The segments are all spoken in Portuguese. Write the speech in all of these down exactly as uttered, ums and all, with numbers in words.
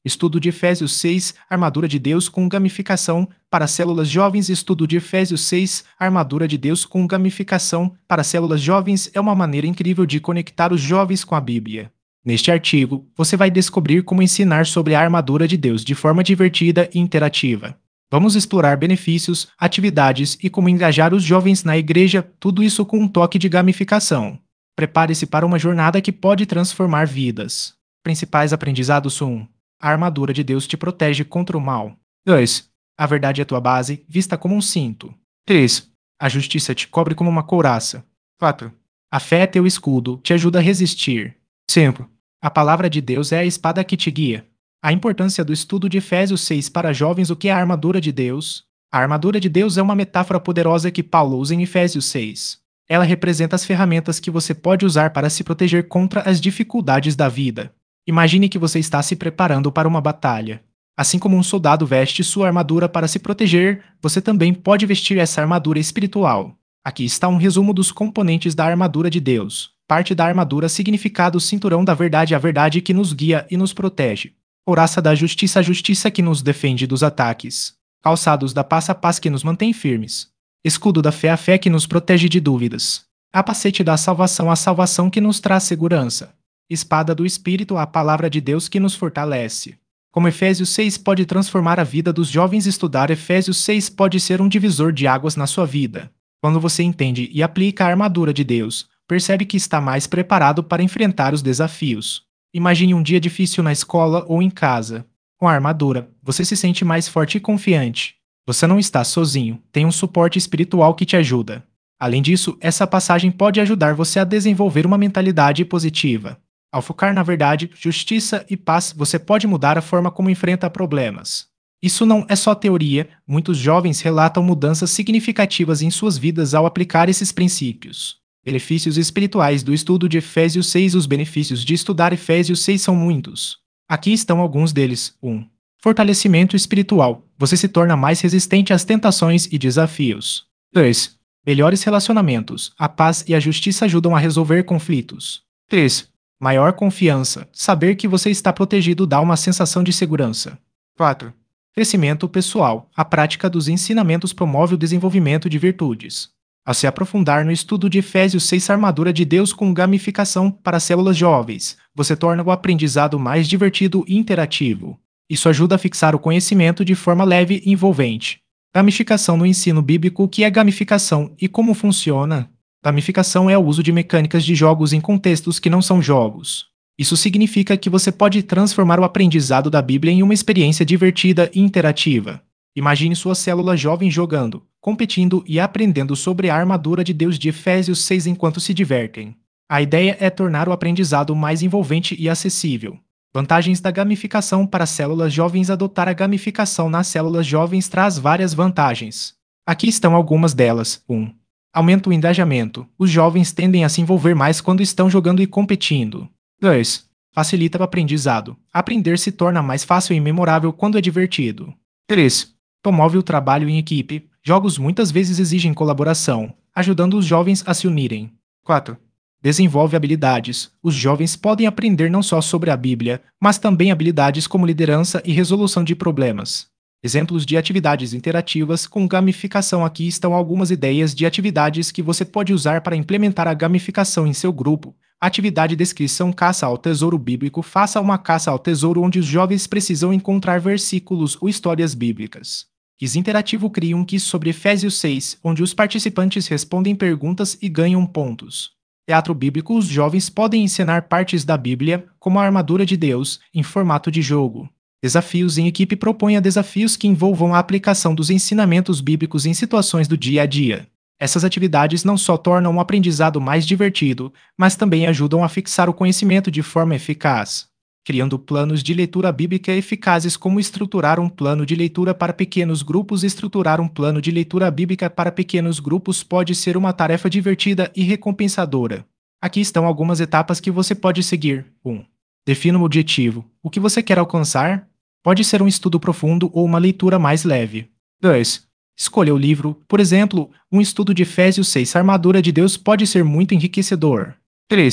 Estudo de Efésios seis, Armadura de Deus com gamificação para células jovens. Estudo de Efésios seis, Armadura de Deus com gamificação para células jovens é uma maneira incrível de conectar os jovens com a Bíblia. Neste artigo, você vai descobrir como ensinar sobre a armadura de Deus de forma divertida e interativa. Vamos explorar benefícios, atividades e como engajar os jovens na igreja, tudo isso com um toque de gamificação. Prepare-se para uma jornada que pode transformar vidas. Principais aprendizados: um. A armadura de Deus te protege contra o mal. dois. A verdade é tua base, vista como um cinto. três. A justiça te cobre como uma couraça. quatro. A fé é teu escudo, te ajuda a resistir. cinco. A palavra de Deus é a espada que te guia. A importância do estudo de Efésios seis para jovens. O que é a armadura de Deus? A armadura de Deus é uma metáfora poderosa que Paulo usa em Efésios seis. Ela representa as ferramentas que você pode usar para se proteger contra as dificuldades da vida. Imagine que você está se preparando para uma batalha. Assim como um soldado veste sua armadura para se proteger, você também pode vestir essa armadura espiritual. Aqui está um resumo dos componentes da armadura de Deus. Parte da armadura: significado, cinturão da verdade, a verdade que nos guia e nos protege. Couraça da justiça, a justiça que nos defende dos ataques. Calçados da paz, a paz que nos mantém firmes. Escudo da fé, a fé que nos protege de dúvidas. Capacete da salvação, a salvação que nos traz segurança. Espada do Espírito, a palavra de Deus que nos fortalece. Como Efésios seis pode transformar a vida dos jovens? Estudar Efésios seis pode ser um divisor de águas na sua vida. Quando você entende e aplica a armadura de Deus, percebe que está mais preparado para enfrentar os desafios. Imagine um dia difícil na escola ou em casa. Com a armadura, você se sente mais forte e confiante. Você não está sozinho, tem um suporte espiritual que te ajuda. Além disso, essa passagem pode ajudar você a desenvolver uma mentalidade positiva. Ao focar na verdade, justiça e paz, você pode mudar a forma como enfrenta problemas. Isso não é só teoria, muitos jovens relatam mudanças significativas em suas vidas ao aplicar esses princípios. Benefícios espirituais do estudo de Efésios seis. Os benefícios de estudar Efésios seis são muitos. Aqui estão alguns deles. um. Fortalecimento espiritual. Você se torna mais resistente às tentações e desafios. dois. Melhores relacionamentos. A paz e a justiça ajudam a resolver conflitos. três. Maior confiança. Saber que você está protegido dá uma sensação de segurança. quatro. Crescimento pessoal. A prática dos ensinamentos promove o desenvolvimento de virtudes. Ao se aprofundar no estudo de Efésios seis, armadura de Deus com gamificação para células jovens, você torna o aprendizado mais divertido e interativo. Isso ajuda a fixar o conhecimento de forma leve e envolvente. Gamificação no ensino bíblico. O que é gamificação e como funciona? Gamificação é o uso de mecânicas de jogos em contextos que não são jogos. Isso significa que você pode transformar o aprendizado da Bíblia em uma experiência divertida e interativa. Imagine sua célula jovem jogando, competindo e aprendendo sobre a armadura de Deus de Efésios seis enquanto se divertem. A ideia é tornar o aprendizado mais envolvente e acessível. Vantagens da gamificação para células jovens. Adotar a gamificação nas células jovens traz várias vantagens. Aqui estão algumas delas. um. Aumenta o engajamento. Os jovens tendem a se envolver mais quando estão jogando e competindo. dois. Facilita o aprendizado. Aprender se torna mais fácil e memorável quando é divertido. três. Promove o trabalho em equipe. Jogos muitas vezes exigem colaboração, ajudando os jovens a se unirem. quatro. Desenvolve habilidades. Os jovens podem aprender não só sobre a Bíblia, mas também habilidades como liderança e resolução de problemas. Exemplos de atividades interativas com gamificação. Aqui estão algumas ideias de atividades que você pode usar para implementar a gamificação em seu grupo. Atividade: descrição, caça ao tesouro bíblico. Faça uma caça ao tesouro onde os jovens precisam encontrar versículos ou histórias bíblicas. Quiz interativo: crie um quiz sobre Efésios seis, onde os participantes respondem perguntas e ganham pontos. Teatro bíblico: os jovens podem ensinar partes da Bíblia, como a armadura de Deus, em formato de jogo. Desafios em equipe: proponha desafios que envolvam a aplicação dos ensinamentos bíblicos em situações do dia a dia. Essas atividades não só tornam o aprendizado mais divertido, mas também ajudam a fixar o conhecimento de forma eficaz. Criando planos de leitura bíblica eficazes. Como estruturar um plano de leitura para pequenos grupos. Estruturar um plano de leitura bíblica para pequenos grupos pode ser uma tarefa divertida e recompensadora. Aqui estão algumas etapas que você pode seguir. um. Defina um objetivo. O que você quer alcançar? Pode ser um estudo profundo ou uma leitura mais leve. dois. Escolha o livro. Por exemplo, um estudo de Efésios seis, Armadura de Deus, pode ser muito enriquecedor. três.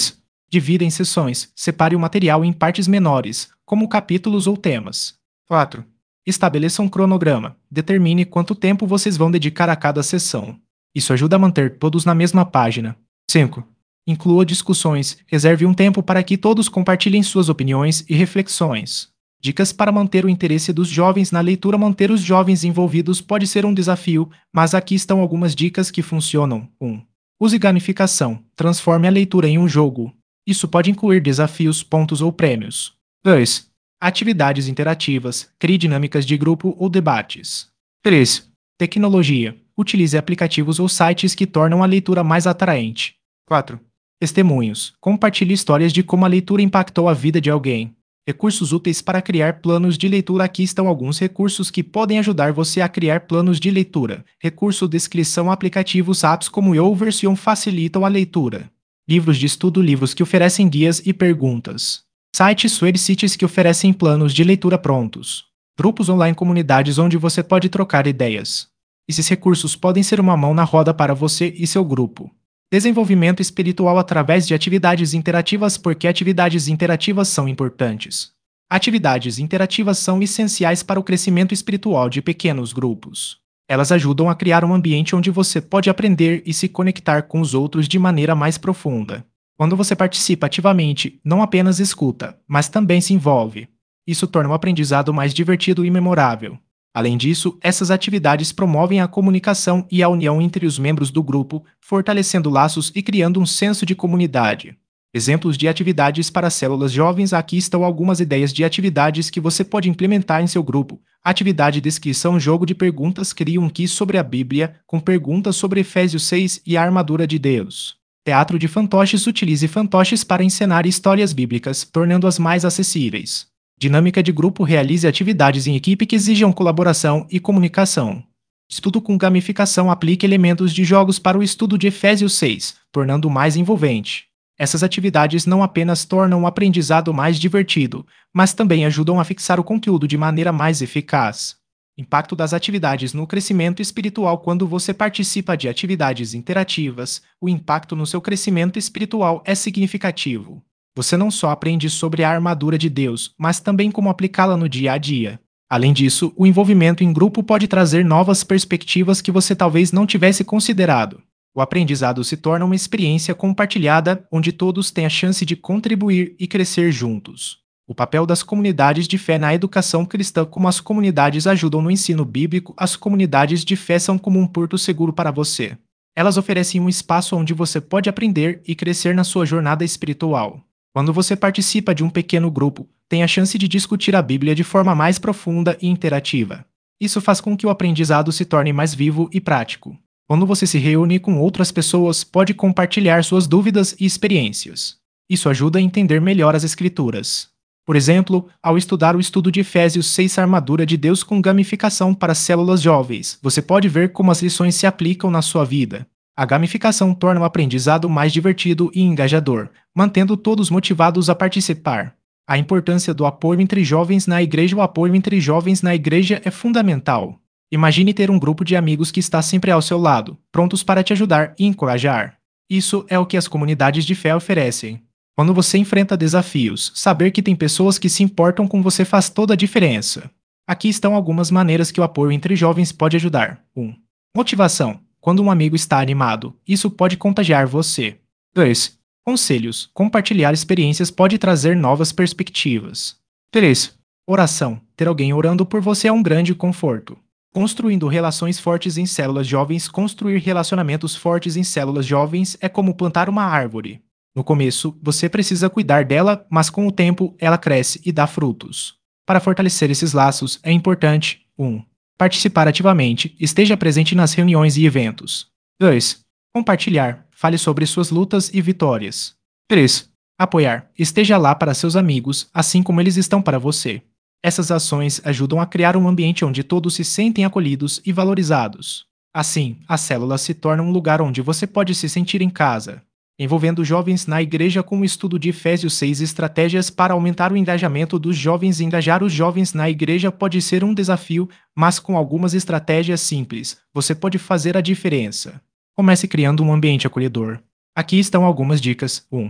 Divida em sessões, separe o material em partes menores, como capítulos ou temas. quatro. Estabeleça um cronograma. Determine quanto tempo vocês vão dedicar a cada sessão. Isso ajuda a manter todos na mesma página. cinco. Inclua discussões. Reserve um tempo para que todos compartilhem suas opiniões e reflexões. Dicas para manter o interesse dos jovens na leitura. Manter os jovens envolvidos pode ser um desafio, mas aqui estão algumas dicas que funcionam. um. Use gamificação. Transforme a leitura em um jogo. Isso pode incluir desafios, pontos ou prêmios. dois. Atividades interativas. Crie dinâmicas de grupo ou debates. três. Tecnologia. Utilize aplicativos ou sites que tornam a leitura mais atraente. quatro. Testemunhos. Compartilhe histórias de como a leitura impactou a vida de alguém. Recursos úteis para criar planos de leitura. Aqui estão alguns recursos que podem ajudar você a criar planos de leitura. Recurso descrição. Aplicativos apps como YouVersion facilitam a leitura. Livros de estudo. Livros que oferecem guias e perguntas. Sites websites que oferecem planos de leitura prontos. Grupos online. Comunidades onde você pode trocar ideias. Esses recursos podem ser uma mão na roda para você e seu grupo. Desenvolvimento espiritual através de atividades interativas. Por que atividades interativas são importantes? Atividades interativas são essenciais para o crescimento espiritual de pequenos grupos. Elas ajudam a criar um ambiente onde você pode aprender e se conectar com os outros de maneira mais profunda. Quando você participa ativamente, não apenas escuta, mas também se envolve. Isso torna o aprendizado mais divertido e memorável. Além disso, essas atividades promovem a comunicação e a união entre os membros do grupo, fortalecendo laços e criando um senso de comunidade. Exemplos de atividades para células jovens. Aqui estão algumas ideias de atividades que você pode implementar em seu grupo. Atividade descrição. Jogo de perguntas. Crie um quiz sobre a Bíblia, com perguntas sobre Efésios seis e a armadura de Deus. Teatro de fantoches. Utilize fantoches para encenar histórias bíblicas, tornando-as mais acessíveis. Dinâmica de grupo. Realize atividades em equipe que exijam colaboração e comunicação. Estudo com gamificação. Aplique elementos de jogos para o estudo de Efésios seis, tornando-o mais envolvente. Essas atividades não apenas tornam o aprendizado mais divertido, mas também ajudam a fixar o conteúdo de maneira mais eficaz. Impacto das atividades no crescimento espiritual. Quando você participa de atividades interativas, o impacto no seu crescimento espiritual é significativo. Você não só aprende sobre a armadura de Deus, mas também como aplicá-la no dia a dia. Além disso, o envolvimento em grupo pode trazer novas perspectivas que você talvez não tivesse considerado. O aprendizado se torna uma experiência compartilhada, onde todos têm a chance de contribuir e crescer juntos. O papel das comunidades de fé na educação cristã. Como as comunidades ajudam no ensino bíblico, as comunidades de fé são como um porto seguro para você. Elas oferecem um espaço onde você pode aprender e crescer na sua jornada espiritual. Quando você participa de um pequeno grupo, tem a chance de discutir a Bíblia de forma mais profunda e interativa. Isso faz com que o aprendizado se torne mais vivo e prático. Quando você se reúne com outras pessoas, pode compartilhar suas dúvidas e experiências. Isso ajuda a entender melhor as Escrituras. Por exemplo, ao estudar o estudo de Efésios seis, Armadura de Deus com gamificação para células jovens, você pode ver como as lições se aplicam na sua vida. A gamificação torna o aprendizado mais divertido e engajador, mantendo todos motivados a participar. A importância do apoio entre jovens na igreja. O apoio entre jovens na igreja é fundamental. Imagine ter um grupo de amigos que está sempre ao seu lado, prontos para te ajudar e encorajar. Isso é o que as comunidades de fé oferecem. Quando você enfrenta desafios, saber que tem pessoas que se importam com você faz toda a diferença. Aqui estão algumas maneiras que o apoio entre jovens pode ajudar. um. Motivação. Quando um amigo está animado, isso pode contagiar você. dois. Conselhos. Compartilhar experiências pode trazer novas perspectivas. três. Oração. Ter alguém orando por você é um grande conforto. Construindo relações fortes em células jovens. Construir relacionamentos fortes em células jovens é como plantar uma árvore. No começo, você precisa cuidar dela, mas com o tempo, ela cresce e dá frutos. Para fortalecer esses laços, é importante: um. Participar ativamente, esteja presente nas reuniões e eventos. dois. Compartilhar, fale sobre suas lutas e vitórias. três. Apoiar, esteja lá para seus amigos, assim como eles estão para você. Essas ações ajudam a criar um ambiente onde todos se sentem acolhidos e valorizados. Assim, a célula se torna um lugar onde você pode se sentir em casa. Envolvendo jovens na igreja. Com o estudo de Efésios seis, estratégias para aumentar o engajamento dos jovens. Engajar os jovens na igreja pode ser um desafio, mas com algumas estratégias simples, você pode fazer a diferença. Comece criando um ambiente acolhedor. Aqui estão algumas dicas. um.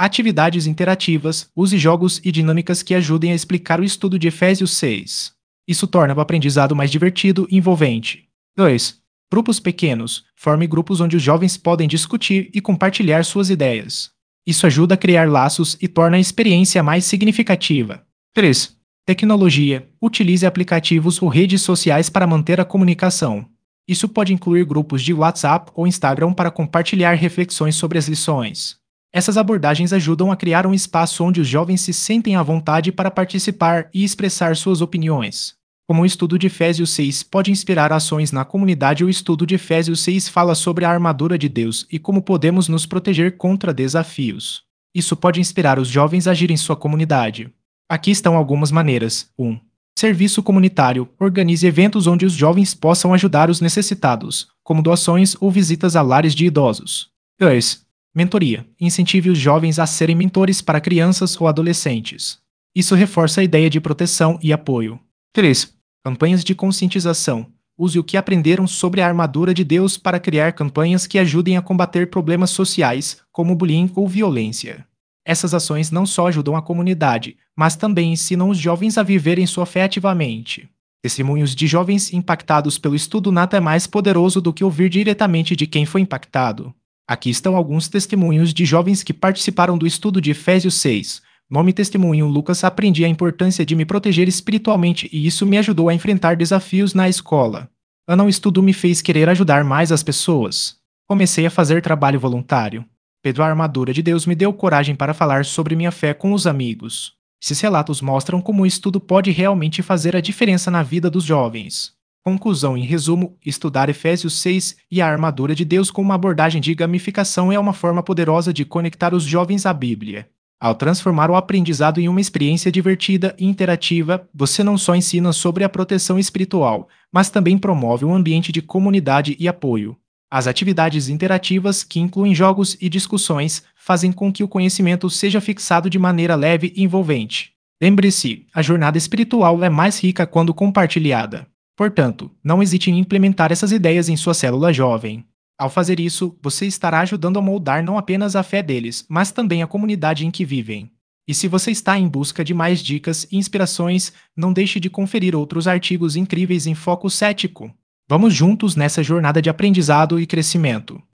Atividades interativas, use jogos e dinâmicas que ajudem a explicar o estudo de Efésios seis. Isso torna o aprendizado mais divertido e envolvente. dois. Grupos pequenos. Forme grupos onde os jovens podem discutir e compartilhar suas ideias. Isso ajuda a criar laços e torna a experiência mais significativa. três. Tecnologia. Utilize aplicativos ou redes sociais para manter a comunicação. Isso pode incluir grupos de WhatsApp ou Instagram para compartilhar reflexões sobre as lições. Essas abordagens ajudam a criar um espaço onde os jovens se sentem à vontade para participar e expressar suas opiniões. Como o estudo de Efésios seis pode inspirar ações na comunidade, o estudo de Efésios seis fala sobre a armadura de Deus e como podemos nos proteger contra desafios. Isso pode inspirar os jovens a agir em sua comunidade. Aqui estão algumas maneiras. um. Serviço comunitário. Organize eventos onde os jovens possam ajudar os necessitados, como doações ou visitas a lares de idosos. dois. Mentoria. Incentive os jovens a serem mentores para crianças ou adolescentes. Isso reforça a ideia de proteção e apoio. três. Campanhas de conscientização. Use o que aprenderam sobre a armadura de Deus para criar campanhas que ajudem a combater problemas sociais, como bullying ou violência. Essas ações não só ajudam a comunidade, mas também ensinam os jovens a viverem sua fé ativamente. Testemunhos de jovens impactados pelo estudo nada é mais poderoso do que ouvir diretamente de quem foi impactado. Aqui estão alguns testemunhos de jovens que participaram do estudo de Efésios seis. Nome testemunho Lucas: aprendi a importância de me proteger espiritualmente e isso me ajudou a enfrentar desafios na escola. Ana: o estudo me fez querer ajudar mais as pessoas. Comecei a fazer trabalho voluntário. Pedro: a armadura de Deus me deu coragem para falar sobre minha fé com os amigos. Esses relatos mostram como o estudo pode realmente fazer a diferença na vida dos jovens. Conclusão: em resumo, estudar Efésios seis e a armadura de Deus com uma abordagem de gamificação é uma forma poderosa de conectar os jovens à Bíblia. Ao transformar o aprendizado em uma experiência divertida e interativa, você não só ensina sobre a proteção espiritual, mas também promove um ambiente de comunidade e apoio. As atividades interativas, que incluem jogos e discussões, fazem com que o conhecimento seja fixado de maneira leve e envolvente. Lembre-se, a jornada espiritual é mais rica quando compartilhada. Portanto, não hesite em implementar essas ideias em sua célula jovem. Ao fazer isso, você estará ajudando a moldar não apenas a fé deles, mas também a comunidade em que vivem. E se você está em busca de mais dicas e inspirações, não deixe de conferir outros artigos incríveis em foco cético. Vamos juntos nessa jornada de aprendizado e crescimento.